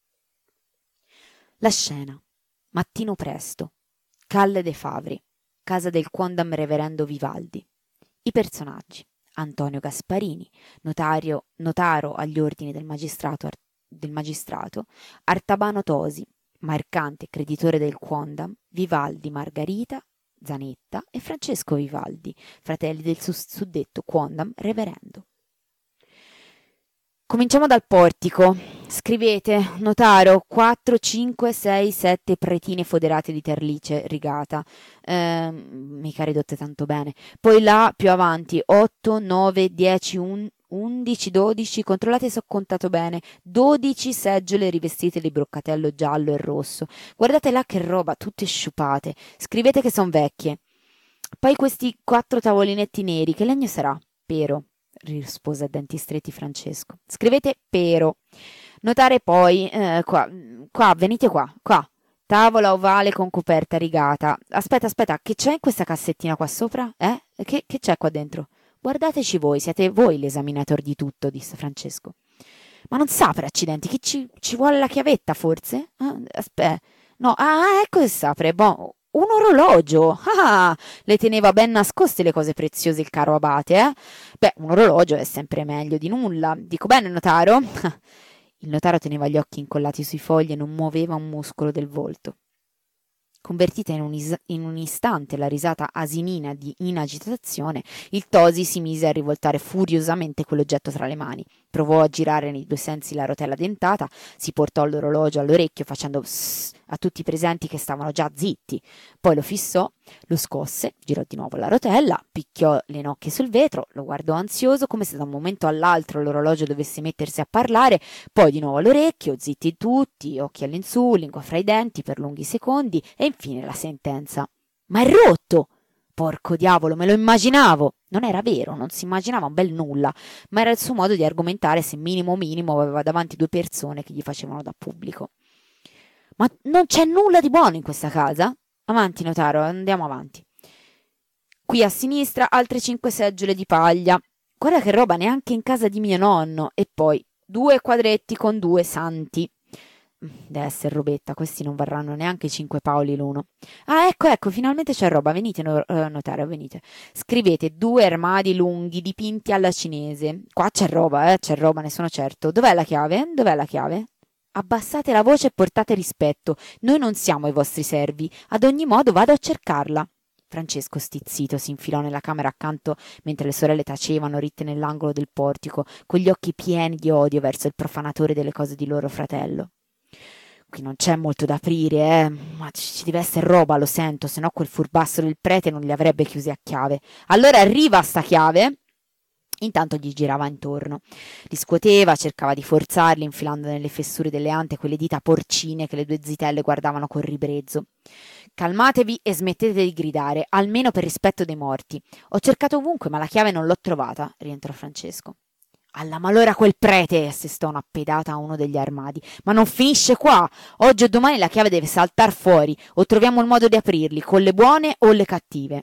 La scena. Mattino presto. Calle dei Favri. Casa del quondam reverendo Vivaldi. I personaggi. Antonio Gasparini, notario, notaro agli ordini del magistrato, del magistrato, Artabano Tosi, mercante e creditore del quondam, Vivaldi, Margarita, Zanetta e Francesco Vivaldi, fratelli del suddetto quondam reverendo. Cominciamo dal portico. Scrivete, notaro, quattro, cinque, sei, sette pretine foderate di terrice rigata. Eh, mica ridotte tanto bene. Poi là, più avanti, otto, nove, dieci, undici, dodici, controllate se ho contato bene, dodici seggiole rivestite di broccatello giallo e rosso. Guardate là che roba, tutte sciupate. Scrivete che son vecchie. Poi questi quattro tavolinetti neri, che legno sarà? Pero. Rispose a denti stretti Francesco. Scrivete pero. Notare poi, eh, qua, qua, venite qua, qua. Tavola ovale con coperta rigata. Aspetta, aspetta, che c'è in questa cassettina qua sopra? Eh? Che, che c'è qua dentro? Guardateci voi, siete voi l'esaminator di tutto, disse Francesco. Ma non sa per accidenti, chi ci, ci vuole la chiavetta forse? Ah, aspetta. No, ah, ecco che sapre. Boh. Un orologio! Ah, le teneva ben nascoste le cose preziose il caro abate, eh? Beh, un orologio è sempre meglio di nulla. Dico bene, notaro? Il notaro teneva gli occhi incollati sui fogli e non muoveva un muscolo del volto. Convertita in un, is- in un istante la risata asinina di inagitazione, il Tosi si mise a rivoltare furiosamente quell'oggetto tra le mani. Provò a girare nei due sensi la rotella dentata, si portò l'orologio all'orecchio facendo psst a tutti i presenti che stavano già zitti. Poi lo fissò, lo scosse, girò di nuovo la rotella, picchiò le nocche sul vetro, lo guardò ansioso come se da un momento all'altro l'orologio dovesse mettersi a parlare, poi di nuovo all'orecchio, zitti tutti, occhi all'insù, lingua fra i denti per lunghi secondi e infine la sentenza. Ma è rotto! Porco diavolo, me lo immaginavo! Non era vero, non si immaginava un bel nulla, ma era il suo modo di argomentare se minimo minimo aveva davanti due persone che gli facevano da pubblico. Ma non c'è nulla di buono in questa casa? Avanti, notaro, andiamo avanti. Qui a sinistra altre cinque seggiole di paglia. Guarda che roba, neanche in casa di mio nonno. E poi due quadretti con due santi. Deve essere robetta, questi non varranno neanche cinque paoli l'uno. Ah, ecco, ecco, finalmente c'è roba. Venite, no, uh, notaro, venite. Scrivete due armadi lunghi dipinti alla cinese. Qua c'è roba, eh, c'è roba, ne sono certo. Dov'è la chiave? Dov'è la chiave? Abbassate la voce e portate rispetto. Noi non siamo i vostri servi. Ad ogni modo vado a cercarla. Francesco, stizzito, si infilò nella camera accanto mentre le sorelle tacevano ritte nell'angolo del portico, con gli occhi pieni di odio verso il profanatore delle cose di loro fratello. Qui non c'è molto da aprire, eh, ma ci deve essere roba, lo sento, se no quel furbasso del prete non li avrebbe chiusi a chiave. Allora arriva sta chiave. Intanto gli girava intorno, li scuoteva, cercava di forzarli, infilando nelle fessure delle ante quelle dita porcine che le due zitelle guardavano con ribrezzo. Calmatevi e smettete di gridare, almeno per rispetto dei morti. Ho cercato ovunque, ma la chiave non l'ho trovata, rientrò Francesco. Alla malora quel prete, assestò una pedata a uno degli armadi. Ma non finisce qua! Oggi o domani la chiave deve saltar fuori, o troviamo il modo di aprirli, con le buone o le cattive.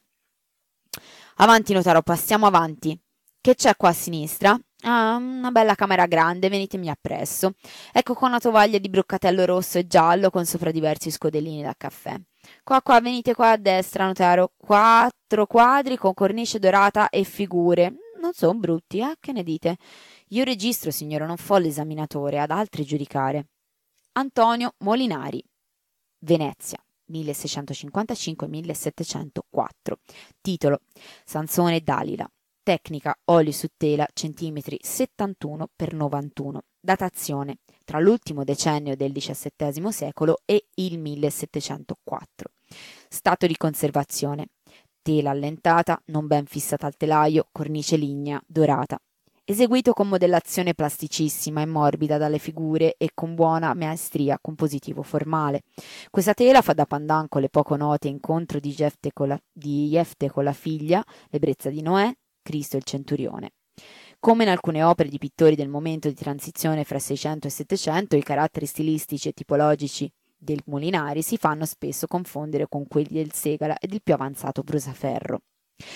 Avanti, notaro, passiamo avanti. Che c'è qua a sinistra? Ah, una bella camera grande, venitemi appresso. Ecco qua una tovaglia di broccatello rosso e giallo con sopra diversi scodellini da caffè. Qua, qua, venite qua a destra, notaro. Quattro quadri con cornice dorata e figure. Non sono brutti, eh? Che ne dite? Io registro, signore, non fo l'esaminatore, ad altri giudicare. Antonio Molinari, Venezia, milleseicentocinquantacinque millesettecentoquattro. Titolo: Sansone e Dalila. Tecnica: olio su tela, centimetri settantuno per novantuno. Datazione: tra l'ultimo decennio del diciassettesimo secolo e il millesettecentoquattro. Stato di conservazione: tela allentata, non ben fissata al telaio, cornice lignea, dorata. Eseguito con modellazione plasticissima e morbida dalle figure e con buona maestria compositivo-formale. Questa tela fa da pandan con le poco note incontro di Jefte con la, di Jefte con la figlia, l'ebbrezza di Noè, Cristo il centurione. Come in alcune opere di pittori del momento di transizione fra Seicento e Settecento, i caratteri stilistici e tipologici del Molinari si fanno spesso confondere con quelli del Segala e del più avanzato Brusaferro.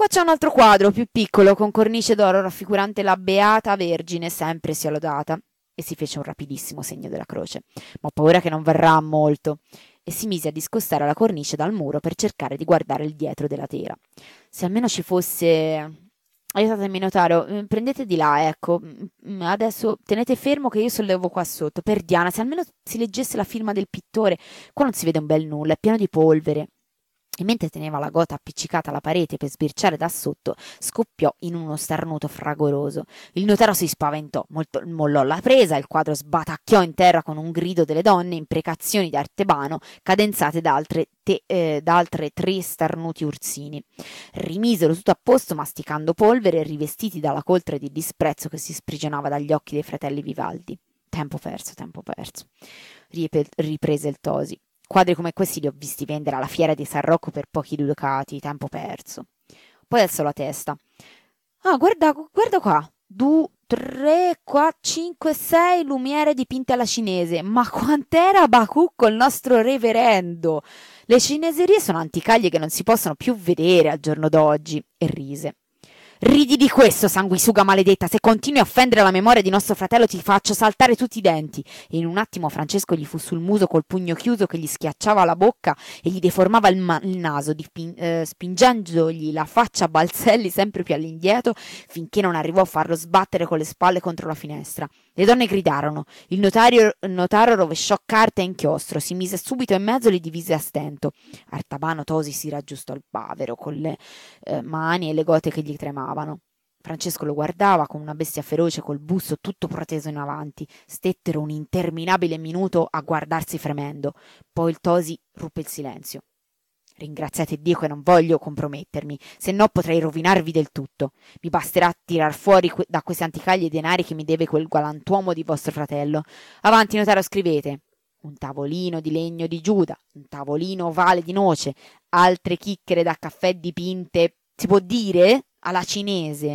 Qua c'è un altro quadro più piccolo con cornice d'oro raffigurante la Beata Vergine, sempre sia lodata. E si fece un rapidissimo segno della croce. Ma ho paura che non varrà molto. E si mise a discostare la cornice dal muro per cercare di guardare il dietro della tela. Se almeno ci fosse... Aiutatemi, notaro, eh, prendete di là, ecco. Mm, mm, Adesso tenete fermo che io sollevo qua sotto. Per Diana, se almeno si leggesse la firma del pittore. Qua non si vede un bel nulla, è pieno di polvere. E mentre teneva la gota appiccicata alla parete per sbirciare da sotto, scoppiò in uno starnuto fragoroso. Il notaro si spaventò, molto, mollò la presa, il quadro sbatacchiò in terra con un grido delle donne, imprecazioni d'Artebano, cadenzate da altre, te, eh, da altre tre starnuti ursini. Rimisero tutto a posto, masticando polvere, rivestiti dalla coltre di disprezzo che si sprigionava dagli occhi dei fratelli Vivaldi. Tempo perso, tempo perso, Ripe- riprese il Tosi. Quadri come questi li ho visti vendere alla fiera di San Rocco per pochi ducati, tempo perso. Poi alzò la testa. Ah, guarda, guarda qua. Du, tre, quattro, cinque, sei lumiere dipinte alla cinese. Ma quant'era Baku col nostro reverendo! Le cineserie sono anticaglie che non si possono più vedere al giorno d'oggi. E rise. Ridi di questo, sanguisuga maledetta, se continui a offendere la memoria di nostro fratello ti faccio saltare tutti i denti. E in un attimo Francesco gli fu sul muso col pugno chiuso che gli schiacciava la bocca e gli deformava il, ma- il naso, dipin- eh, spingendogli la faccia a balzelli sempre più all'indietro finché non arrivò a farlo sbattere con le spalle contro la finestra. Le donne gridarono, il notario, il notaro rovesciò carta e inchiostro, si mise subito in mezzo e li divise a stento. Artabano Tosi si raggiustò il bavero con le eh, mani e le gote che gli tremavano. Francesco lo guardava come una bestia feroce col busto tutto proteso in avanti. Stettero un interminabile minuto a guardarsi fremendo. Poi il Tosi ruppe il silenzio. Ringraziate Dio che non voglio compromettermi, se no potrei rovinarvi del tutto. Mi basterà tirar fuori que- da questi anticagli i denari che mi deve quel galantuomo di vostro fratello. Avanti, notaro, scrivete. Un tavolino di legno di Giuda, un tavolino ovale di noce, altre chicchere da caffè dipinte, si può dire, alla cinese.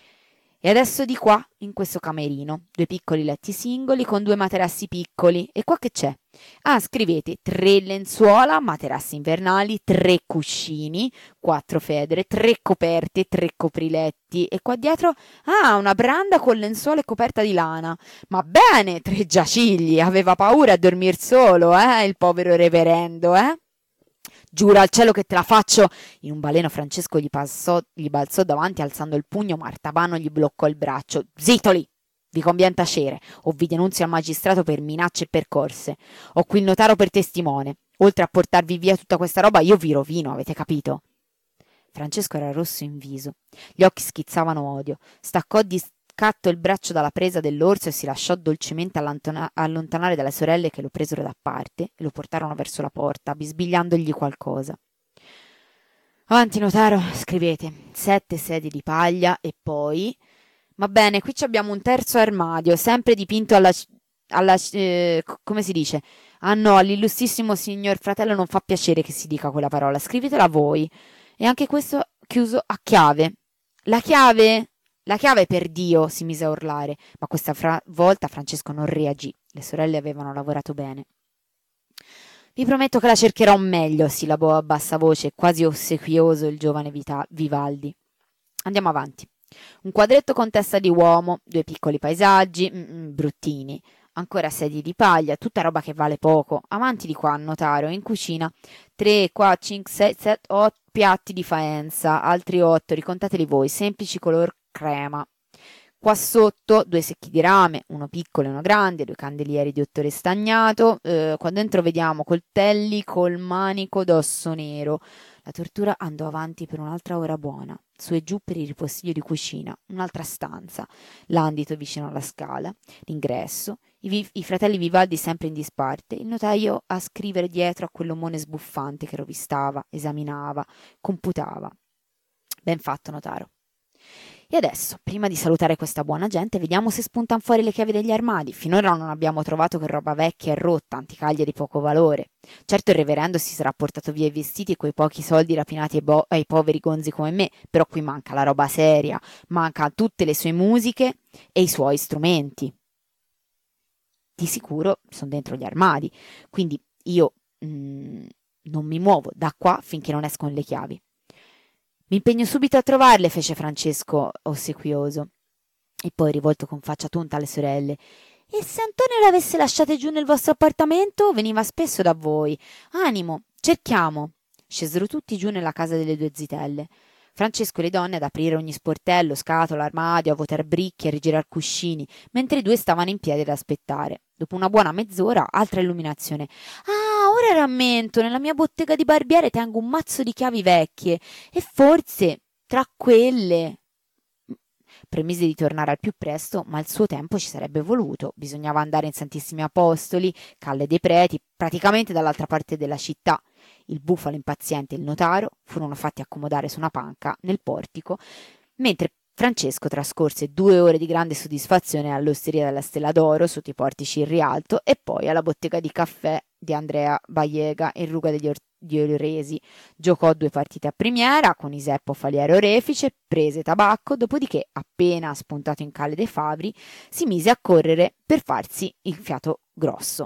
E adesso di qua, in questo camerino, due piccoli letti singoli con due materassi piccoli. E qua che c'è? Ah, scrivete tre lenzuola, materassi invernali, tre cuscini, quattro federe, tre coperte, tre copriletti. E qua dietro, ah, una branda con lenzuola e coperta di lana. Ma bene, tre giacigli, aveva paura a dormir solo, eh, il povero reverendo, eh? Giura al cielo che te la faccio. In un baleno Francesco gli, passò, gli balzò davanti alzando il pugno, ma Artabano gli bloccò il braccio. Zitoli! Vi conviene tacere, o vi denunzio al magistrato per minacce e percorse. Ho qui il notaro per testimone. Oltre a portarvi via tutta questa roba, io vi rovino, avete capito? Francesco era rosso in viso. Gli occhi schizzavano odio. Staccò di scatto il braccio dalla presa dell'orso e si lasciò dolcemente allantona- allontanare dalle sorelle che lo presero da parte e lo portarono verso la porta, bisbigliandogli qualcosa. Avanti, notaro, scrivete. Sette sedie di paglia e poi... Va bene, qui abbiamo un terzo armadio, sempre dipinto alla... alla eh, come si dice? Ah no, all'illustrissimo signor fratello non fa piacere che si dica quella parola. Scrivetela voi. E anche questo chiuso a chiave. La chiave? La chiave, per Dio, si mise a urlare, ma questa fra- volta Francesco non reagì. Le sorelle avevano lavorato bene. Vi prometto che la cercherò meglio, sillabò a bassa voce, quasi ossequioso il giovane Vita- Vivaldi. Andiamo avanti. Un quadretto con testa di uomo, due piccoli paesaggi, mm, mm, bruttini, ancora sedie di paglia, tutta roba che vale poco. Avanti di qua, notaro, in cucina, tre, quattro, cinque, sei, sette, otto piatti di faenza, altri otto, ricontateli voi, semplici color crema. Qua sotto due secchi di rame, uno piccolo e uno grande, due candelieri di ottore stagnato. Eh, qua dentro vediamo coltelli col manico d'osso nero. La tortura andò avanti per un'altra ora buona, su e giù per il ripostiglio di cucina, un'altra stanza, l'andito vicino alla scala, l'ingresso, i, vi- i fratelli Vivaldi sempre in disparte, il notaio a scrivere dietro a quell'omone sbuffante che rovistava, esaminava, computava. Ben fatto, notaro. E adesso, prima di salutare questa buona gente, vediamo se spuntano fuori le chiavi degli armadi. Finora non abbiamo trovato che roba vecchia e rotta, anticaglie di poco valore. Certo il reverendo si sarà portato via i vestiti e quei pochi soldi rapinati ai, bo- ai poveri gonzi come me, però qui manca la roba seria, manca tutte le sue musiche e i suoi strumenti. Di sicuro sono dentro gli armadi, quindi io mm, non mi muovo da qua finché non escono le chiavi. Mi impegno subito a trovarle, fece Francesco ossequioso. E poi, rivolto con faccia tonta alle sorelle: e se Antonio le avesse lasciate giù nel vostro appartamento, veniva spesso da voi. Animo, cerchiamo. Scesero tutti giù nella casa delle due zitelle. Francesco e le donne ad aprire ogni sportello, scatola, armadio, a vuotar bricchi, a rigirar cuscini, mentre i due stavano in piedi ad aspettare. Dopo una buona mezz'ora, altra illuminazione. Ah, ora rammento, nella mia bottega di barbiere tengo un mazzo di chiavi vecchie e forse tra quelle... Premise di tornare al più presto, ma il suo tempo ci sarebbe voluto. Bisognava andare in Santissimi Apostoli, Calle dei Preti, praticamente dall'altra parte della città. Il bufalo impaziente e il notaro furono fatti accomodare su una panca nel portico, mentre Francesco trascorse due ore di grande soddisfazione all'osteria della Stella d'Oro sotto i portici in rialto e poi alla bottega di caffè di Andrea Baiega in Ruga degli Or- di Oresi. Giocò due partite a primiera con Iseppo Faliero Orefice, prese tabacco, dopodiché, appena spuntato in Calle dei Favri, si mise a correre per farsi il fiato grosso.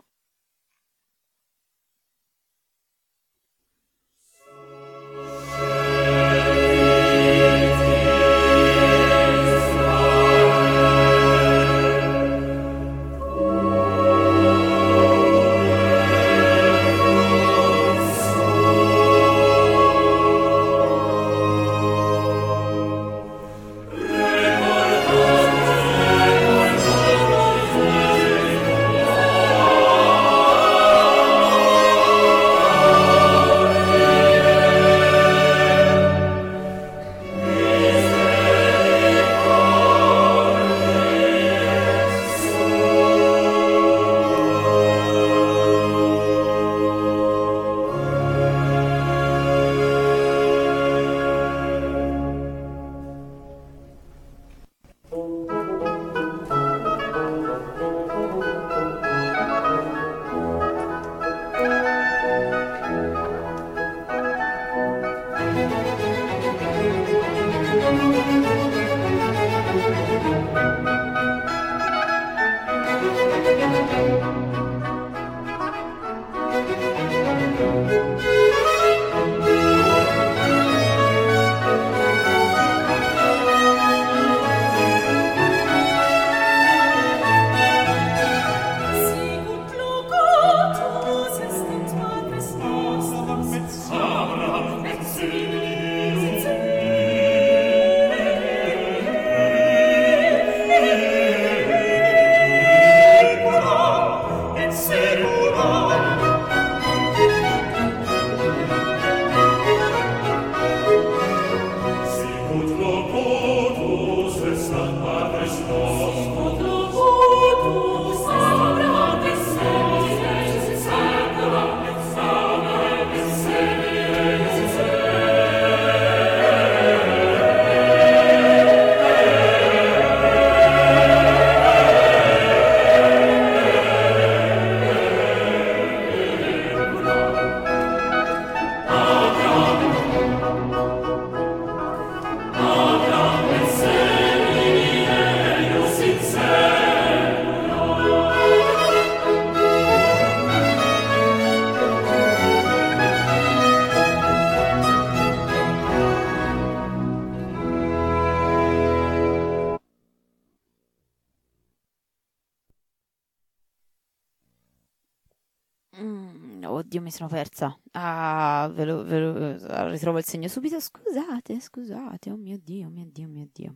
Oddio, mi sono persa. Ah, ve lo, ve lo- ritrovo il segno subito. Scusate, scusate. Oh mio Dio, mio Dio, mio Dio.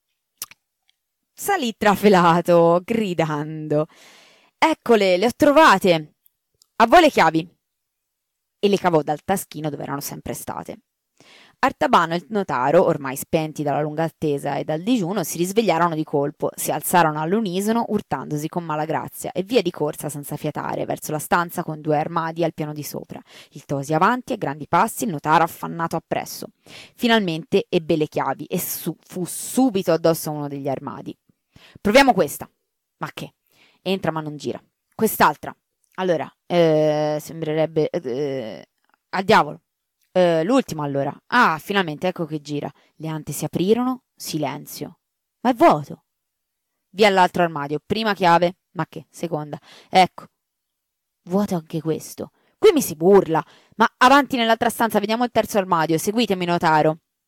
Salì trafelato, gridando. Eccole, le ho trovate. A voi le chiavi. E le cavò dal taschino dove erano sempre state. Artabano e il notaro, ormai spenti dalla lunga attesa e dal digiuno, si risvegliarono di colpo, si alzarono all'unisono, urtandosi con mala grazia, e via di corsa senza fiatare, verso la stanza con due armadi al piano di sopra. Il Tosi avanti, a grandi passi, il notaro affannato appresso. Finalmente ebbe le chiavi e su- fu subito addosso a uno degli armadi. Proviamo questa. Ma che? Entra ma non gira. Quest'altra. Allora, eh, sembrerebbe... Eh, al diavolo. Eh, l'ultimo allora. Ah, finalmente, ecco che gira. Le ante si aprirono, silenzio. Ma è vuoto. Via all'altro armadio. Prima chiave. Ma che? Seconda. Ecco. Vuoto anche questo. Qui mi si burla. Ma avanti nell'altra stanza, vediamo il terzo armadio. Seguitemi, notaro.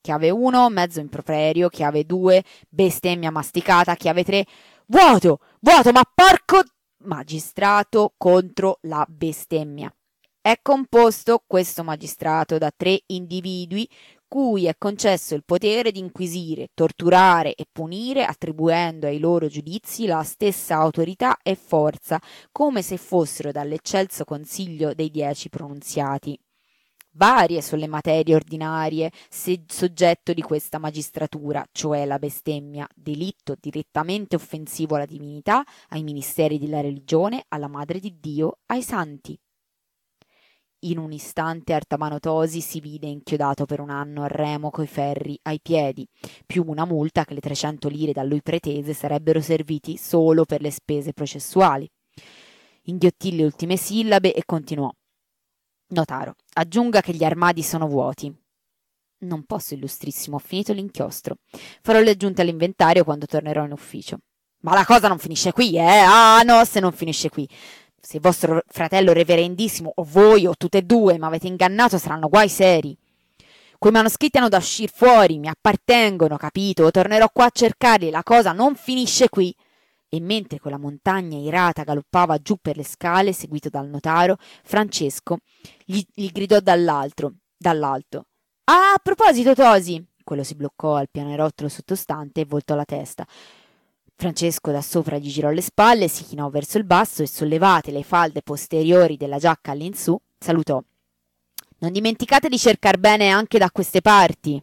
Chiave uno, mezzo improperio. Chiave due, bestemmia masticata. Chiave tre, vuoto, vuoto, ma porco... Magistrato contro la bestemmia. È composto questo magistrato da tre individui cui è concesso il potere di inquisire, torturare e punire, attribuendo ai loro giudizi la stessa autorità e forza, come se fossero dall'eccelso consiglio dei dieci pronunziati. Varie sono le materie ordinarie se soggetto di questa magistratura, cioè la bestemmia, delitto direttamente offensivo alla divinità, ai ministeri della religione, alla Madre di Dio, ai santi. In un istante Artamanotosi si vide inchiodato per un anno a remo coi ferri ai piedi, più una multa che le trecento lire da lui pretese sarebbero serviti solo per le spese processuali. Inghiottì le ultime sillabe e continuò. Notaro, aggiunga che gli armadi sono vuoti. Non posso, illustrissimo, ho finito l'inchiostro. Farò le aggiunte all'inventario quando tornerò in ufficio. Ma la cosa non finisce qui, eh? Ah no, se non finisce qui. Se vostro fratello reverendissimo, o voi, o tutte e due, mi avete ingannato, saranno guai seri. Quei manoscritti hanno da uscir fuori, mi appartengono, capito? Tornerò qua a cercarli, la cosa non finisce qui. E mentre con la montagna irata galoppava giù per le scale, seguito dal notaro, Francesco gli, gli gridò dall'altro, dall'alto. Ah, a proposito, Tosi! Quello si bloccò al pianerottolo sottostante e voltò la testa. Francesco da sopra gli girò le spalle, si chinò verso il basso e, sollevate le falde posteriori della giacca all'insù, salutò. Non dimenticate di cercar bene anche da queste parti.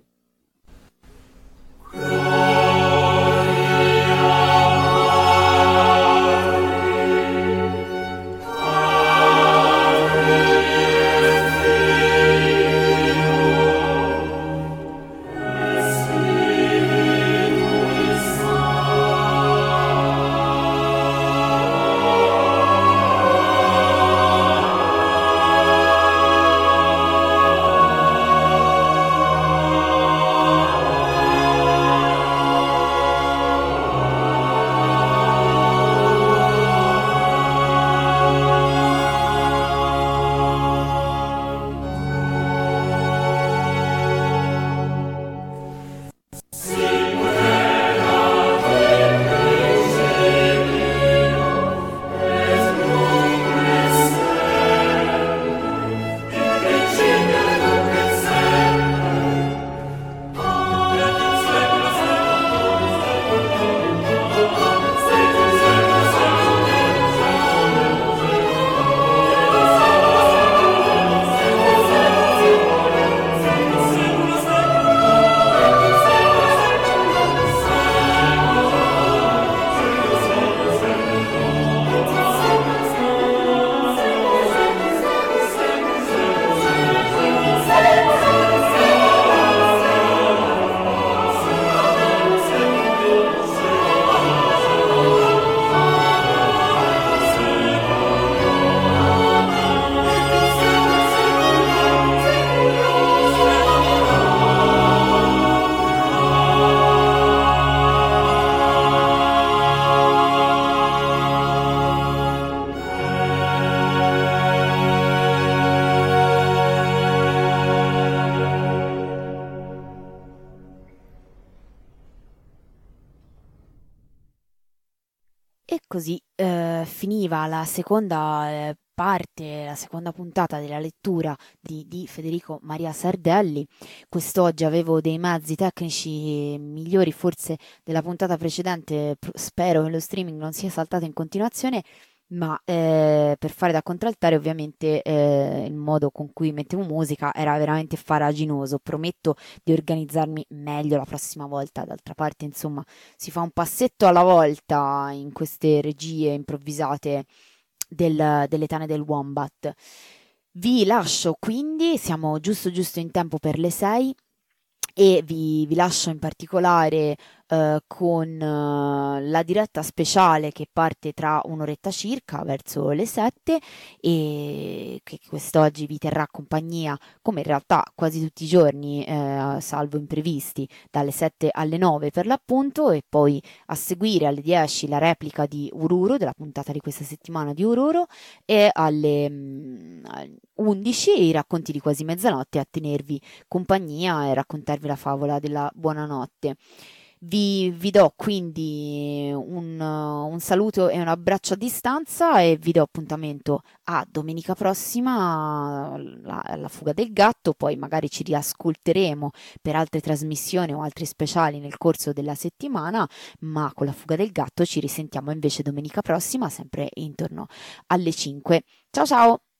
E così eh, finiva la seconda eh, parte, la seconda puntata della lettura di, di Federico Maria Sardelli. Quest'oggi avevo dei mezzi tecnici migliori forse della puntata precedente, spero che lo streaming non sia saltato in continuazione, ma eh, per fare da contraltare ovviamente eh, il modo con cui mettevo musica era veramente farraginoso. Prometto di organizzarmi meglio la prossima volta. D'altra parte, insomma, si fa un passetto alla volta in queste regie improvvisate del, delle Tane del Wombat. Vi lascio quindi, siamo giusto giusto in tempo per le sei, e vi, vi lascio in particolare eh, con eh, la diretta speciale che parte tra un'oretta circa, verso le sette, e che quest'oggi vi terrà compagnia, come in realtà quasi tutti i giorni, eh, salvo imprevisti, dalle sette alle nove per l'appunto, e poi a seguire alle dieci la replica di Ururu, della puntata di questa settimana di Ururu, e alle mm, undici i racconti di quasi mezzanotte, a tenervi compagnia e raccontarvi la favola della buonanotte. Vi, vi do quindi un, un saluto e un abbraccio a distanza, e vi do appuntamento a domenica prossima, la- alla fuga del gatto. Poi magari ci riascolteremo per altre trasmissioni o altri speciali nel corso della settimana, ma con la fuga del gatto ci risentiamo invece domenica prossima, sempre intorno alle cinque. Ciao ciao!